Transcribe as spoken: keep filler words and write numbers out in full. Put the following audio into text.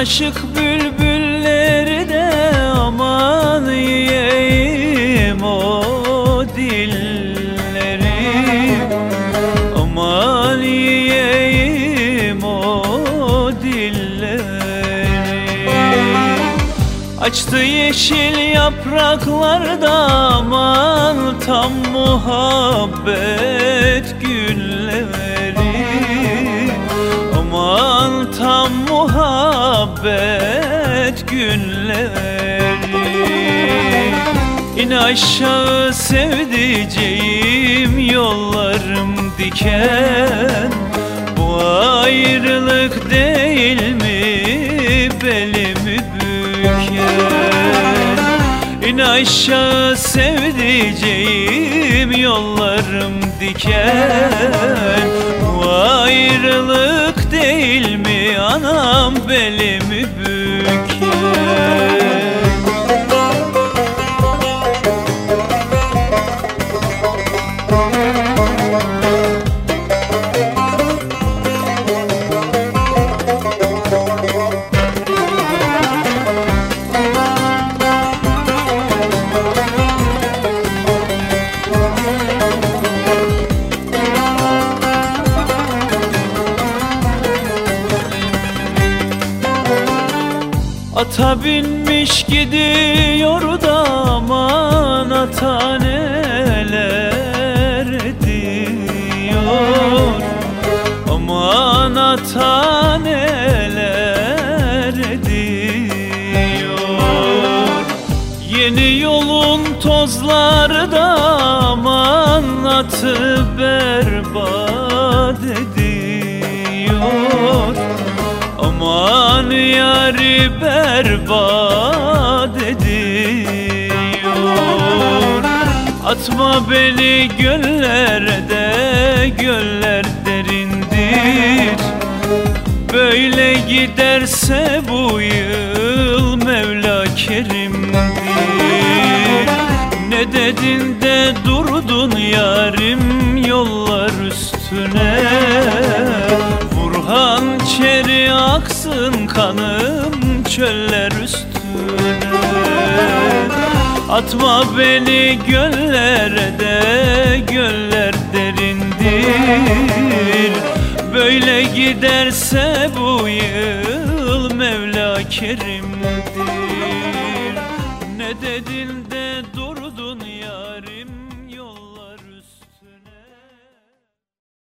aşık bülbülleri de aman yiyeyim o dilleri, aman yiyeyim o dilleri. Açtı yeşil yapraklarda aman tam muhabbet gülleri, aman tam muhabbet günleri. İn aşağı sevdiceğim, yollarım diken, bu ayrılık değil mi belimi büken? İn aşağı sevdiceğim, yollarım diken, bu ayrılık değil mi anam belimi büken? Ata binmiş gidiyor da aman ata neler diyor, aman ata neler diyor. Yeni yolun tozları da aman atı berbat ediyor, aman yâri berbat ediyor. Atma beni göllerde, göller derindir, böyle giderse bu yıl Mevla kerimdir. Ne dedin de durdun yarim yollar üstüne, hançeri aksın kanım çöller üstüne. Atma beni göllerde, göller derindir, böyle giderse bu yıl Mevla kerimdir. Ne dedin de durdun yarim